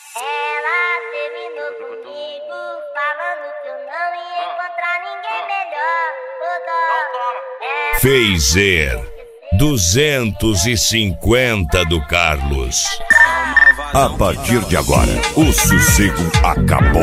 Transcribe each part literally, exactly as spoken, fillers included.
Ela terminou comigo, falando que eu não ia encontrar ninguém melhor. Ela Phaser duzentos e cinquenta do Carlos. A partir de agora, o sossego acabou.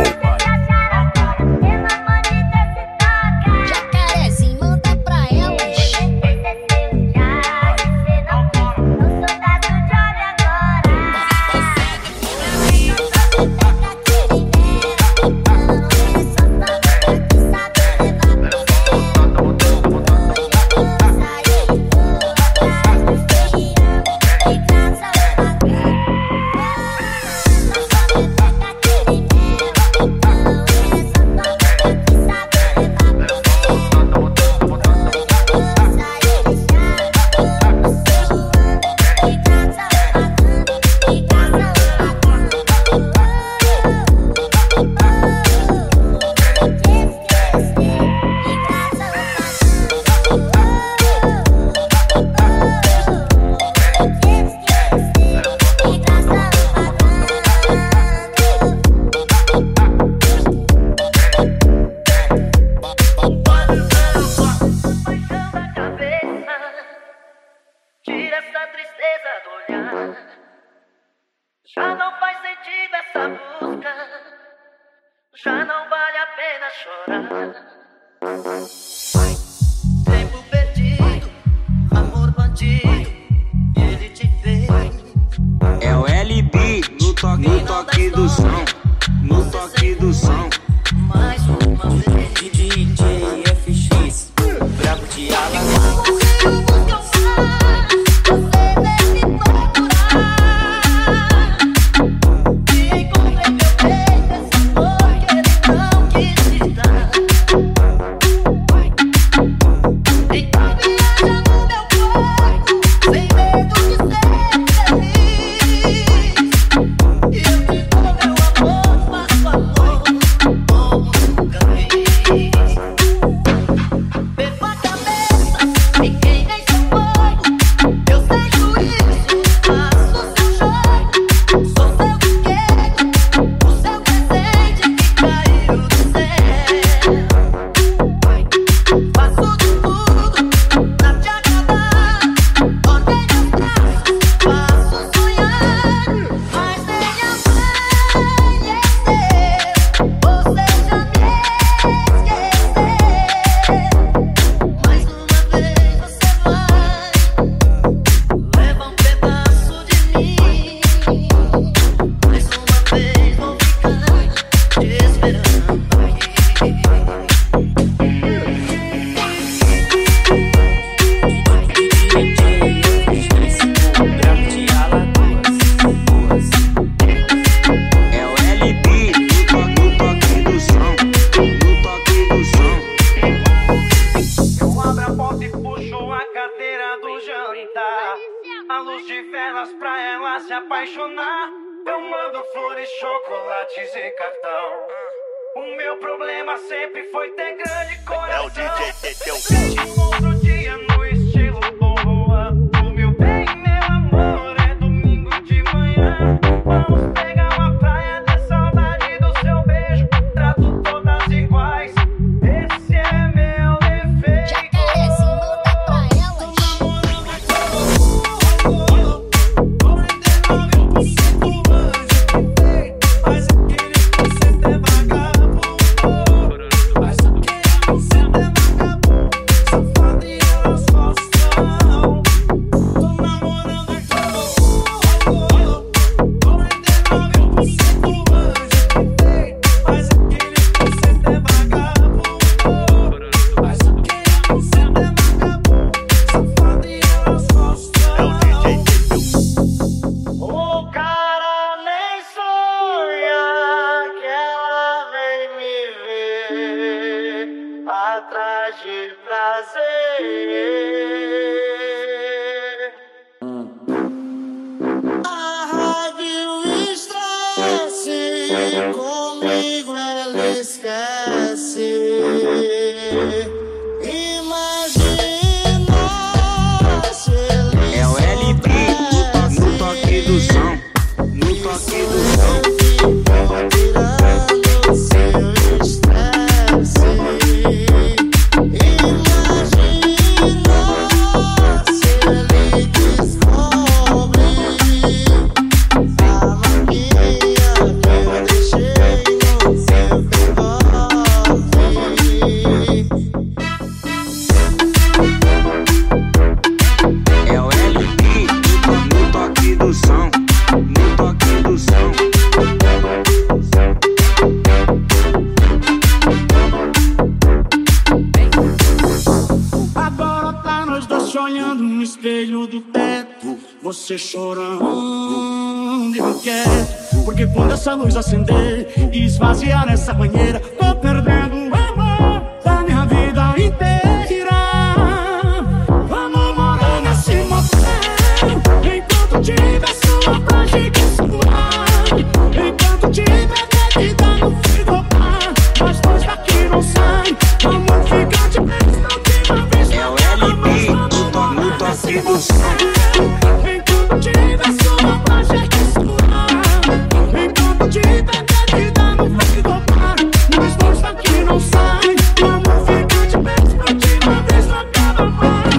Tira essa tristeza do olhar. Já não faz sentido essa busca. Já não vale a pena chorar. Tempo perdido, amor bandido, ele te fez. É o L B no toque, no toque do som, no toque do som. Mais uma vez, D J F X, brabo de Alagoas. A luz de velas pra ela se apaixonar. Eu mando flores, chocolates e cartão. O meu problema sempre foi ter grande coração. É o D J Teteu. Um outro dia no estilo boa. O meu bem, meu amor, é domingo de manhã. Vamos pegar uma praia da saudade do seu beijo. Trato todas iguais. Esse é meu defeito. Atrás de prazer. A rádio estresse, comigo ela esquece. Imagina se ele É o L B no toque do som, no toque do som. você chorando e eu quero. Porque quando essa luz acender e esvaziar essa banheira, tô perdendo o amor da minha vida inteira. Vamos morar nesse motel enquanto tiver sua prática suave, enquanto tiver bebida no frigobar. Nós dois daqui não sai, vamos ficar de vez na última vez. É o L P no toque do som. Enquanto tiver sua prática suave, enquanto tiver bebida no frigobar. Nós dois daqui não sai, vamos ficar de vez na última vez. Não acaba mais.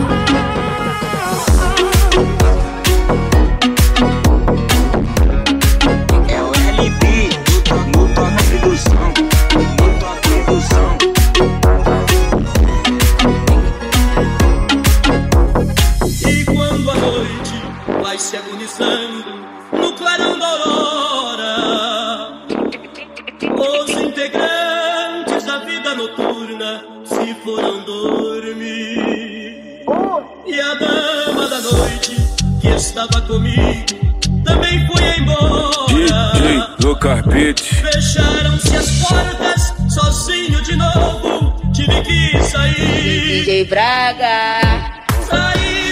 É o L P no toque do som. No toque do som. E quando a noite vai se agonizando no clarão da aurora, os integrantes da vida noturna se foram dormir. E a dama da noite que estava comigo também foi embora. D J no carpete. Fecharam-se as portas, sozinho de novo tive que sair. D J Braga. Saí